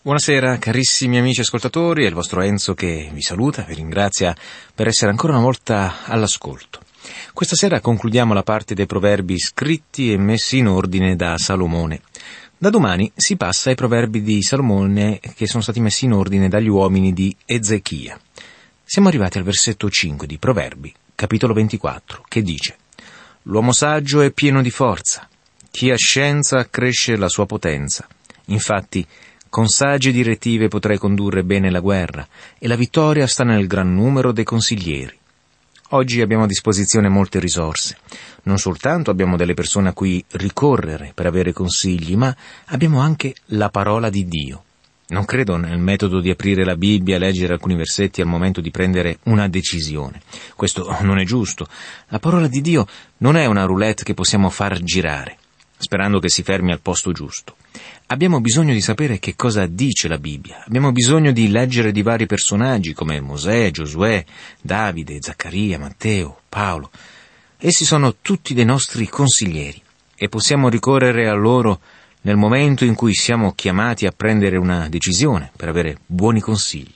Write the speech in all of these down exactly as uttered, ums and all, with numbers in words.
Buonasera carissimi amici ascoltatori, è il vostro Enzo che vi saluta, vi ringrazia per essere ancora una volta all'ascolto. Questa sera concludiamo la parte dei proverbi scritti e messi in ordine da Salomone. Da domani si passa ai proverbi di Salomone che sono stati messi in ordine dagli uomini di Ezechia. Siamo arrivati al versetto cinque di Proverbi, capitolo ventiquattro, che dice: «L'uomo saggio è pieno di forza, chi ha scienza accresce la sua potenza. Infatti, con sagge direttive potrai condurre bene la guerra, e la vittoria sta nel gran numero dei consiglieri». Oggi abbiamo a disposizione molte risorse. Non soltanto abbiamo delle persone a cui ricorrere per avere consigli, ma abbiamo anche la parola di Dio. Non credo nel metodo di aprire la Bibbia e leggere alcuni versetti al momento di prendere una decisione. Questo non è giusto. La parola di Dio non è una roulette che possiamo far girare, sperando che si fermi al posto giusto. Abbiamo bisogno di sapere che cosa dice la Bibbia. Abbiamo bisogno di leggere di vari personaggi come Mosè, Giosuè, Davide, Zaccaria, Matteo, Paolo. Essi sono tutti dei nostri consiglieri e possiamo ricorrere a loro nel momento in cui siamo chiamati a prendere una decisione per avere buoni consigli.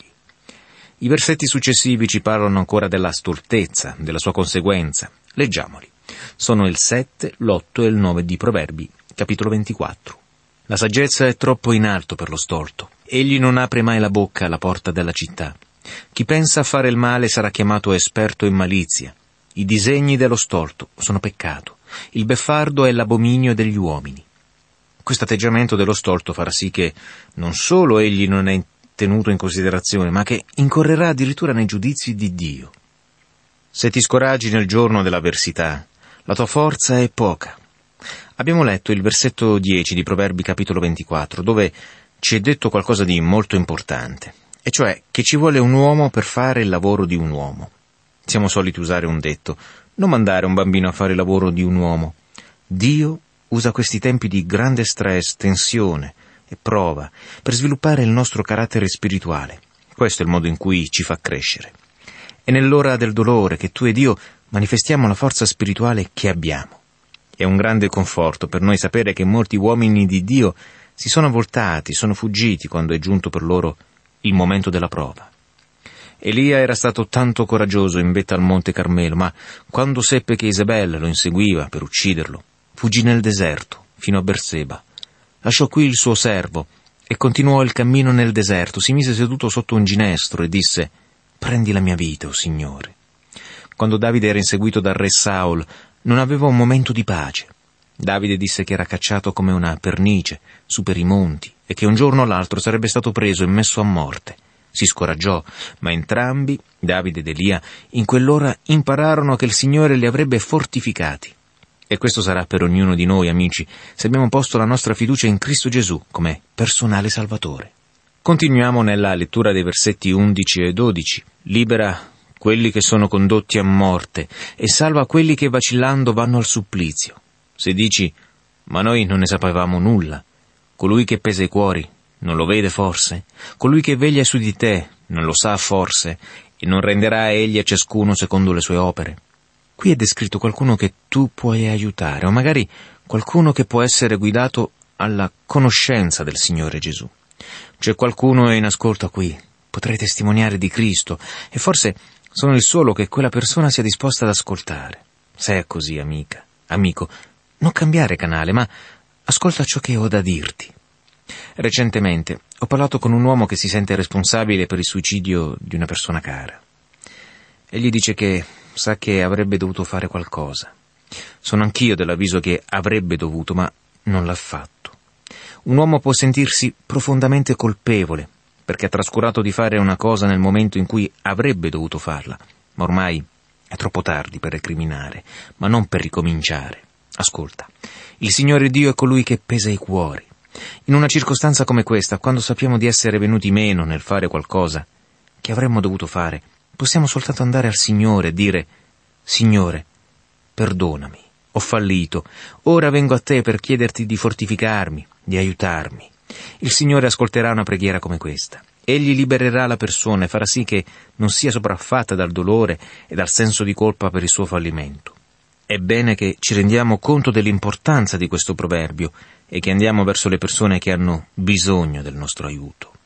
I versetti successivi ci parlano ancora della stoltezza, della sua conseguenza. Leggiamoli. Sono il sette, l'otto e il nove di Proverbi, capitolo ventiquattro. La saggezza è troppo in alto per lo stolto. Egli non apre mai la bocca alla porta della città. Chi pensa a fare il male sarà chiamato esperto in malizia. I disegni dello stolto sono peccato. Il beffardo è l'abominio degli uomini. Questo atteggiamento dello stolto farà sì che non solo egli non è tenuto in considerazione, ma che incorrerà addirittura nei giudizi di Dio. Se ti scoraggi nel giorno dell'avversità, la tua forza è poca. Abbiamo letto il versetto dieci di Proverbi capitolo ventiquattro, dove ci è detto qualcosa di molto importante, e cioè che ci vuole un uomo per fare il lavoro di un uomo. Siamo soliti usare un detto: non mandare un bambino a fare il lavoro di un uomo. Dio usa questi tempi di grande stress, tensione e prova per sviluppare il nostro carattere spirituale. Questo è il modo in cui ci fa crescere. È nell'ora del dolore che tu ed io manifestiamo la forza spirituale che abbiamo. È un grande conforto per noi sapere che molti uomini di Dio si sono voltati, sono fuggiti quando è giunto per loro il momento della prova. Elia era stato tanto coraggioso in vetta al Monte Carmelo, ma quando seppe che Isabella lo inseguiva per ucciderlo, fuggì nel deserto fino a Berseba. Lasciò qui il suo servo e continuò il cammino nel deserto. Si mise seduto sotto un ginestro e disse: «Prendi la mia vita, o Signore». Quando Davide era inseguito dal re Saul, non aveva un momento di pace. Davide disse che era cacciato come una pernice su per i monti e che un giorno o l'altro sarebbe stato preso e messo a morte. Si scoraggiò, ma entrambi, Davide ed Elia, in quell'ora impararono che il Signore li avrebbe fortificati. E questo sarà per ognuno di noi, amici, se abbiamo posto la nostra fiducia in Cristo Gesù come personale Salvatore. Continuiamo nella lettura dei versetti undici e dodici. Libera quelli che sono condotti a morte e salva quelli che vacillando vanno al supplizio. Se dici: «Ma noi non ne sapevamo nulla», colui che pesa i cuori non lo vede forse? Colui che veglia su di te non lo sa forse? E non renderà egli a ciascuno secondo le sue opere? Qui è descritto qualcuno che tu puoi aiutare, o magari qualcuno che può essere guidato alla conoscenza del Signore Gesù. C'è qualcuno in ascolto qui, potrei testimoniare di Cristo, e forse sono il solo che quella persona sia disposta ad ascoltare. Se è così, amica, amico, non cambiare canale, ma ascolta ciò che ho da dirti. Recentemente ho parlato con un uomo che si sente responsabile per il suicidio di una persona cara. Egli dice che sa che avrebbe dovuto fare qualcosa. Sono anch'io dell'avviso che avrebbe dovuto, ma non l'ha fatto. Un uomo può sentirsi profondamente colpevole perché ha trascurato di fare una cosa nel momento in cui avrebbe dovuto farla, ma ormai è troppo tardi per recriminare, ma non per ricominciare. Ascolta, il Signore Dio è colui che pesa i cuori. In una circostanza come questa, quando sappiamo di essere venuti meno nel fare qualcosa che avremmo dovuto fare, possiamo soltanto andare al Signore e dire: «Signore, perdonami, ho fallito, ora vengo a te per chiederti di fortificarmi, di aiutarmi». Il Signore ascolterà una preghiera come questa. Egli libererà la persona e farà sì che non sia sopraffatta dal dolore e dal senso di colpa per il suo fallimento. È bene che ci rendiamo conto dell'importanza di questo proverbio e che andiamo verso le persone che hanno bisogno del nostro aiuto.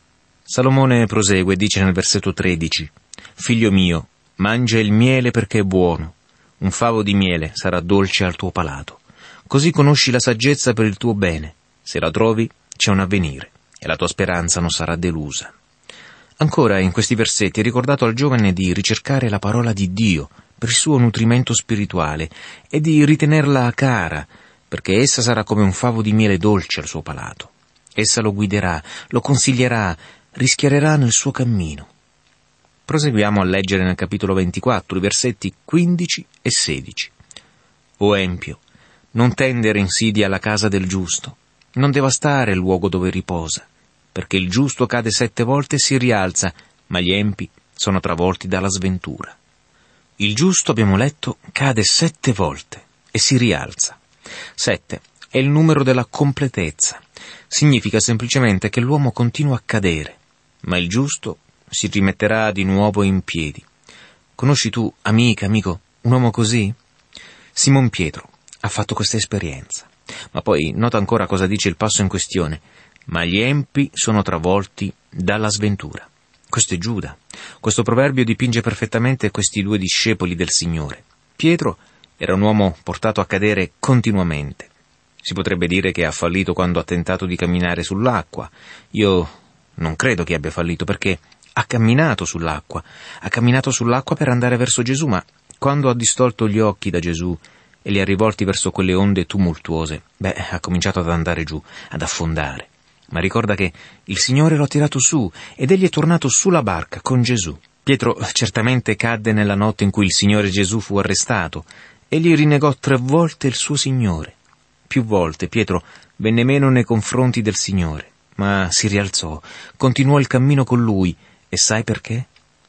Salomone prosegue e dice nel versetto tredici: «Figlio mio, mangia il miele perché è buono, un favo di miele sarà dolce al tuo palato. Così conosci la saggezza per il tuo bene. Se la trovi, c'è un avvenire, e la tua speranza non sarà delusa». Ancora in questi versetti è ricordato al giovane di ricercare la parola di Dio per il suo nutrimento spirituale e di ritenerla cara, perché essa sarà come un favo di miele dolce al suo palato. Essa lo guiderà, lo consiglierà, rischiarerà nel suo cammino. Proseguiamo a leggere nel capitolo ventiquattro, i versetti quindici e sedici. «O empio, non tendere insidia alla casa del giusto, non devastare il luogo dove riposa, perché il giusto cade sette volte e si rialza, ma gli empi sono travolti dalla sventura». Il giusto, abbiamo letto, cade sette volte e si rialza. Sette è il numero della completezza. Significa semplicemente che l'uomo continua a cadere, ma il giusto si rimetterà di nuovo in piedi. Conosci tu, amica, amico, un uomo così? Simon Pietro ha fatto questa esperienza. Ma poi nota ancora cosa dice il passo in questione: «Ma gli empi sono travolti dalla sventura». Questo è Giuda. Questo proverbio dipinge perfettamente questi due discepoli del Signore. Pietro era un uomo portato a cadere continuamente. Si potrebbe dire che ha fallito quando ha tentato di camminare sull'acqua. Io non credo che abbia fallito, perché ha camminato sull'acqua. Ha camminato sull'acqua per andare verso Gesù, ma quando ha distolto gli occhi da Gesù e li ha rivolti verso quelle onde tumultuose, beh, ha cominciato ad andare giù, ad affondare. Ma ricorda che il Signore lo ha tirato su ed egli è tornato sulla barca con Gesù. Pietro certamente cadde nella notte in cui il Signore Gesù fu arrestato. Egli rinnegò tre volte il suo Signore. Più volte Pietro venne meno nei confronti del Signore, ma si rialzò, continuò il cammino con Lui. E sai perché?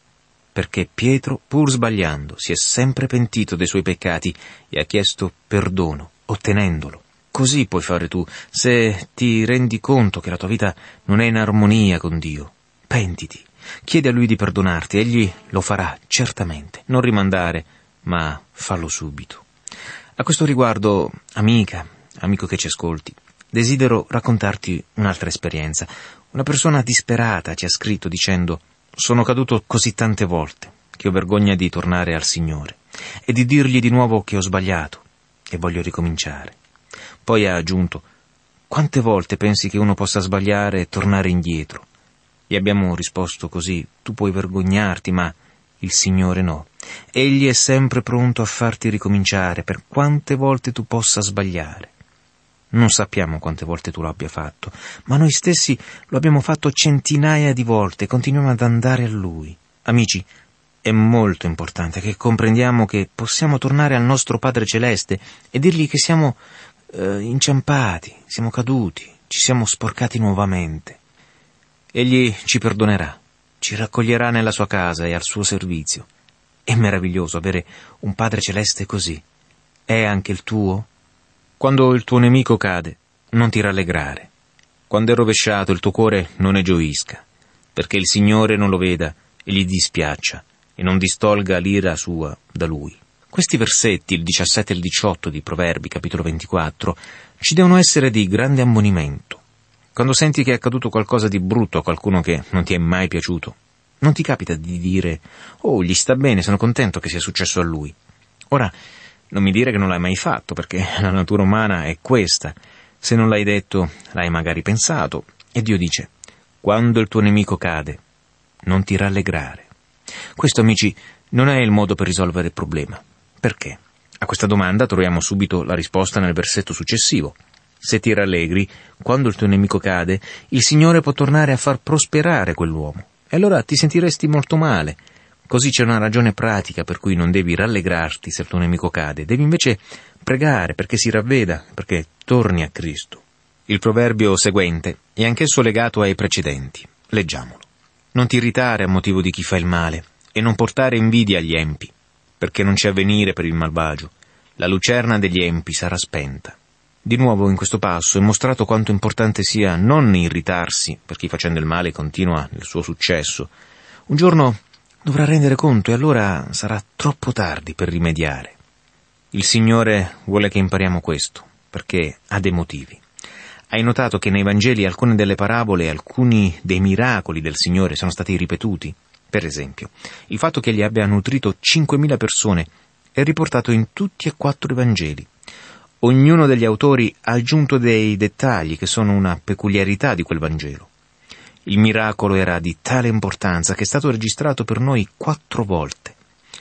Perché Pietro, pur sbagliando, si è sempre pentito dei suoi peccati e ha chiesto perdono, ottenendolo. Così puoi fare tu, se ti rendi conto che la tua vita non è in armonia con Dio. Pentiti, chiedi a Lui di perdonarti, Egli lo farà certamente. Non rimandare, ma fallo subito. A questo riguardo, amica, amico che ci ascolti, desidero raccontarti un'altra esperienza. Una persona disperata ci ha scritto dicendo: «Sono caduto così tante volte che ho vergogna di tornare al Signore e di dirgli di nuovo che ho sbagliato e voglio ricominciare». Poi ha aggiunto: «Quante volte pensi che uno possa sbagliare e tornare indietro?» Gli abbiamo risposto così: «Tu puoi vergognarti, ma il Signore no. Egli è sempre pronto a farti ricominciare per quante volte tu possa sbagliare». Non sappiamo quante volte tu l'abbia fatto, ma noi stessi lo abbiamo fatto centinaia di volte e continuiamo ad andare a Lui. Amici, è molto importante che comprendiamo che possiamo tornare al nostro Padre Celeste e dirgli che siamo eh, inciampati, siamo caduti, ci siamo sporcati nuovamente. Egli ci perdonerà, ci raccoglierà nella sua casa e al suo servizio. È meraviglioso avere un Padre Celeste così. È anche il tuo? Quando il tuo nemico cade, non ti rallegrare. Quando è rovesciato, il tuo cuore non ne gioisca, perché il Signore non lo veda e gli dispiaccia e non distolga l'ira sua da Lui. Questi versetti, il diciassette e il diciotto di Proverbi, capitolo ventiquattro, ci devono essere di grande ammonimento. Quando senti che è accaduto qualcosa di brutto a qualcuno che non ti è mai piaciuto, non ti capita di dire: «Oh, gli sta bene, sono contento che sia successo a lui». Ora, non mi dire che non l'hai mai fatto, perché la natura umana è questa. Se non l'hai detto, l'hai magari pensato. E Dio dice: «Quando il tuo nemico cade, non ti rallegrare». Questo, amici, non è il modo per risolvere il problema. Perché? A questa domanda troviamo subito la risposta nel versetto successivo. Se ti rallegri, quando il tuo nemico cade, il Signore può tornare a far prosperare quell'uomo. E allora ti sentiresti molto male. Così c'è una ragione pratica per cui non devi rallegrarti se il tuo nemico cade. Devi invece pregare perché si ravveda, perché torni a Cristo. Il proverbio seguente è anch'esso legato ai precedenti. Leggiamolo. «Non ti irritare a motivo di chi fa il male e non portare invidia agli empi, perché non c'è avvenire per il malvagio. La lucerna degli empi sarà spenta». Di nuovo in questo passo è mostrato quanto importante sia non irritarsi per chi facendo il male continua nel suo successo. Un giorno dovrà rendere conto e allora sarà troppo tardi per rimediare. Il Signore vuole che impariamo questo, perché ha dei motivi. Hai notato che nei Vangeli alcune delle parabole, alcuni dei miracoli del Signore sono stati ripetuti? Per esempio, il fatto che egli abbia nutrito cinquemila persone è riportato in tutti e quattro i Vangeli. Ognuno degli autori ha aggiunto dei dettagli che sono una peculiarità di quel Vangelo. Il miracolo era di tale importanza che è stato registrato per noi quattro volte.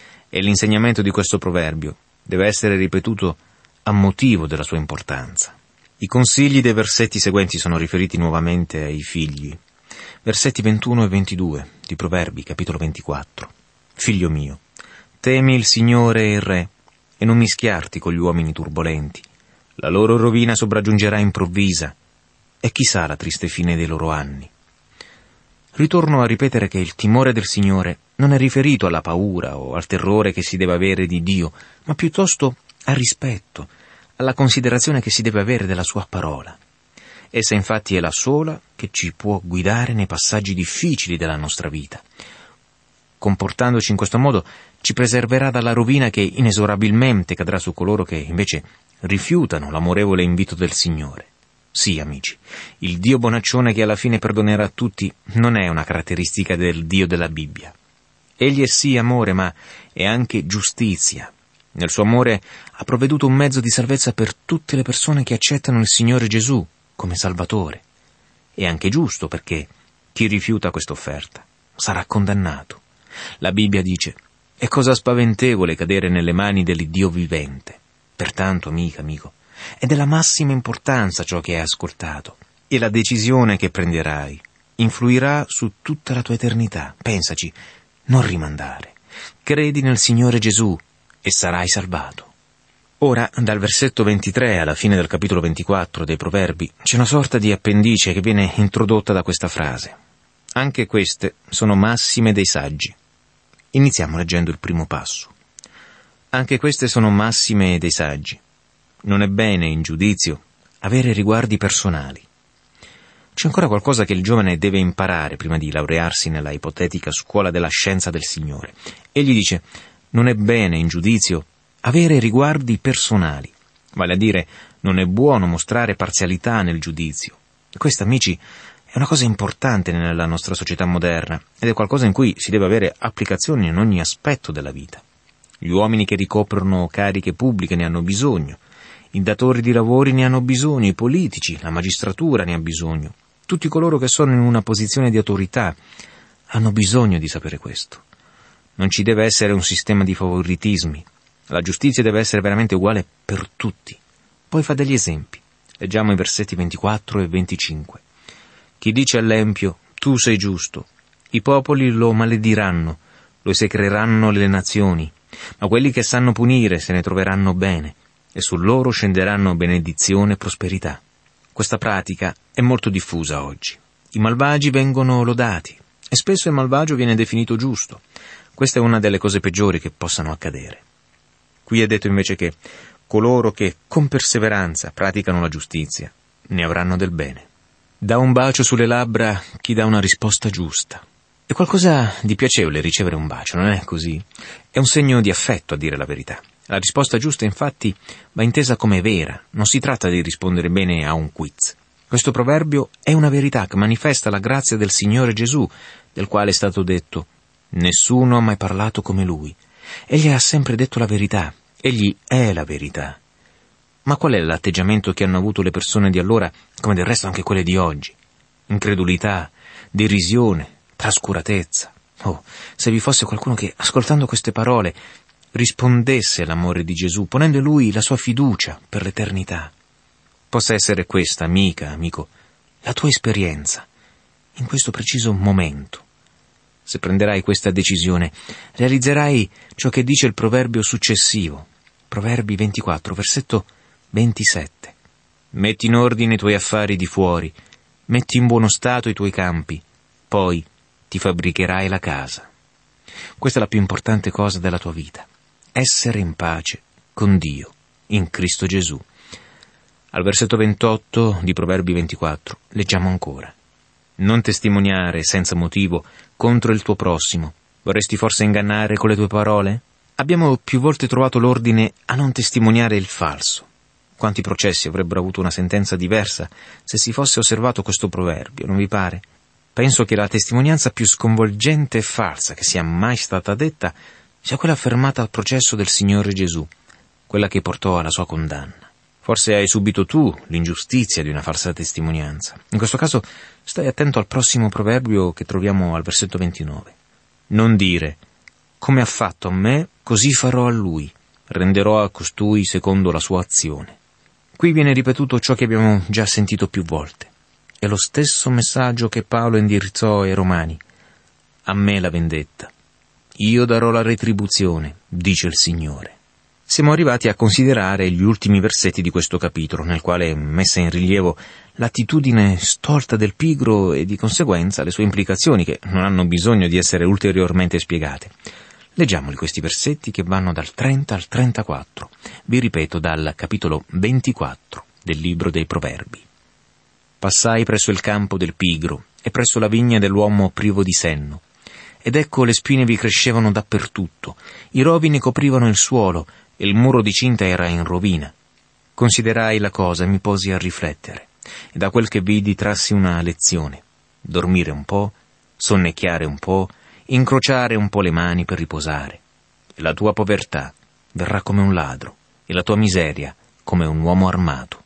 E l'insegnamento di questo proverbio deve essere ripetuto a motivo della sua importanza. I consigli dei versetti seguenti sono riferiti nuovamente ai figli. Versetti ventuno e ventidue di Proverbi, capitolo ventiquattro. Figlio mio, temi il Signore e il Re, e non mischiarti con gli uomini turbolenti. La loro rovina sopraggiungerà improvvisa, e chissà la triste fine dei loro anni. Ritorno a ripetere che il timore del Signore non è riferito alla paura o al terrore che si deve avere di Dio, ma piuttosto al rispetto, alla considerazione che si deve avere della sua parola. Essa infatti è la sola che ci può guidare nei passaggi difficili della nostra vita. Comportandoci in questo modo ci preserverà dalla rovina che inesorabilmente cadrà su coloro che invece rifiutano l'amorevole invito del Signore. Sì, amici, il Dio bonaccione che alla fine perdonerà a tutti non è una caratteristica del Dio della Bibbia. Egli è sì amore, ma è anche giustizia. Nel suo amore ha provveduto un mezzo di salvezza per tutte le persone che accettano il Signore Gesù come Salvatore. È anche giusto perché chi rifiuta questa offerta sarà condannato. La Bibbia dice: è cosa spaventevole cadere nelle mani dell'Iddio vivente. Pertanto, amica, amico, è della massima importanza ciò che hai ascoltato, e la decisione che prenderai influirà su tutta la tua eternità. Pensaci, non rimandare. Credi nel Signore Gesù e sarai salvato. Ora, dal versetto ventitré alla fine del capitolo ventiquattro dei Proverbi, c'è una sorta di appendice che viene introdotta da questa frase. Anche queste sono massime dei saggi. Iniziamo leggendo il primo passo. Anche queste sono massime dei saggi. Non è bene, in giudizio, avere riguardi personali. C'è ancora qualcosa che il giovane deve imparare prima di laurearsi nella ipotetica scuola della scienza del Signore. Egli dice: non è bene, in giudizio, avere riguardi personali. Vale a dire, non è buono mostrare parzialità nel giudizio. Questa, amici, è una cosa importante nella nostra società moderna ed è qualcosa in cui si deve avere applicazione in ogni aspetto della vita. Gli uomini che ricoprono cariche pubbliche ne hanno bisogno, i datori di lavori ne hanno bisogno, i politici, la magistratura ne ha bisogno. Tutti coloro che sono in una posizione di autorità hanno bisogno di sapere questo. Non ci deve essere un sistema di favoritismi. La giustizia deve essere veramente uguale per tutti. Poi fa degli esempi. Leggiamo i versetti ventiquattro e venticinque. Chi dice all'empio: tu sei giusto, i popoli lo malediranno, lo esecreranno le nazioni, ma quelli che sanno punire se ne troveranno bene, e su loro scenderanno benedizione e prosperità. Questa pratica è molto diffusa oggi. I malvagi vengono lodati, e spesso il malvagio viene definito giusto. Questa è una delle cose peggiori che possano accadere. Qui è detto invece che coloro che con perseveranza praticano la giustizia ne avranno del bene. Dà un bacio sulle labbra chi dà una risposta giusta. È qualcosa di piacevole ricevere un bacio, non è così? È un segno di affetto, a dire la verità. La risposta giusta, infatti, va intesa come vera. Non si tratta di rispondere bene a un quiz. Questo proverbio è una verità che manifesta la grazia del Signore Gesù, del quale è stato detto: nessuno ha mai parlato come Lui. Egli ha sempre detto la verità. Egli è la verità. Ma qual è l'atteggiamento che hanno avuto le persone di allora, come del resto anche quelle di oggi? Incredulità, derisione, trascuratezza. Oh, se vi fosse qualcuno che, ascoltando queste parole, rispondesse all'amore di Gesù, ponendo in Lui la sua fiducia per l'eternità. Possa essere questa, amica, amico, la tua esperienza, in questo preciso momento. Se prenderai questa decisione, realizzerai ciò che dice il proverbio successivo, Proverbi ventiquattro, versetto ventisette. Metti in ordine i tuoi affari di fuori, metti in buono stato i tuoi campi, poi ti fabbricherai la casa. Questa è la più importante cosa della tua vita, essere in pace con Dio, in Cristo Gesù. Al versetto ventotto di Proverbi ventiquattro leggiamo ancora: non testimoniare senza motivo contro il tuo prossimo. Vorresti forse ingannare con le tue parole? Abbiamo più volte trovato l'ordine a non testimoniare il falso. Quanti processi avrebbero avuto una sentenza diversa se si fosse osservato questo proverbio, non vi pare? Penso che la testimonianza più sconvolgente e falsa che sia mai stata detta sia quella affermata al processo del Signore Gesù, quella che portò alla sua condanna. Forse hai subito tu l'ingiustizia di una falsa testimonianza. In questo caso stai attento al prossimo proverbio che troviamo al versetto ventinove. Non dire: come ha fatto a me, così farò a lui, renderò a costui secondo la sua azione. Qui viene ripetuto ciò che abbiamo già sentito più volte. È lo stesso messaggio che Paolo indirizzò ai Romani. A me la vendetta. Io darò la retribuzione, dice il Signore. Siamo arrivati a considerare gli ultimi versetti di questo capitolo, nel quale è messa in rilievo l'attitudine stolta del pigro e di conseguenza le sue implicazioni, che non hanno bisogno di essere ulteriormente spiegate. Leggiamoli questi versetti che vanno dal trenta al trentaquattro. Vi ripeto, dal capitolo ventiquattro del libro dei Proverbi. Passai presso il campo del pigro e presso la vigna dell'uomo privo di senno. Ed ecco le spine vi crescevano dappertutto, i rovi ne coprivano il suolo, e il muro di cinta era in rovina. Considerai la cosa e mi posi a riflettere, e da quel che vidi trassi una lezione: dormire un po', sonnecchiare un po', incrociare un po' le mani per riposare. E la tua povertà verrà come un ladro, e la tua miseria come un uomo armato.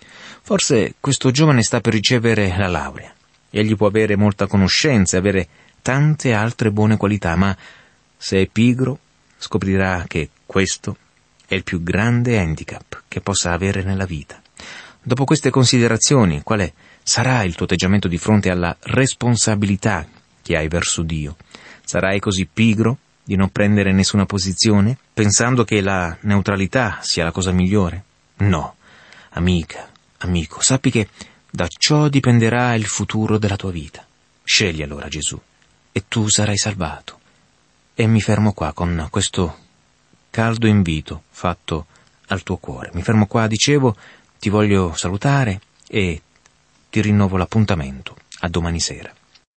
Forse questo giovane sta per ricevere la laurea. Egli può avere molta conoscenza e avere tante altre buone qualità, ma se è pigro scoprirà che questo è il più grande handicap che possa avere nella vita. Dopo queste considerazioni, quale sarà il tuo atteggiamento di fronte alla responsabilità che hai verso Dio? Sarai così pigro di non prendere nessuna posizione, pensando che la neutralità sia la cosa migliore? No, amica, amico, sappi che da ciò dipenderà il futuro della tua vita. Scegli allora Gesù e tu sarai salvato. E mi fermo qua con questo caldo invito fatto al tuo cuore. Mi fermo qua, dicevo, ti voglio salutare e ti rinnovo l'appuntamento a domani sera.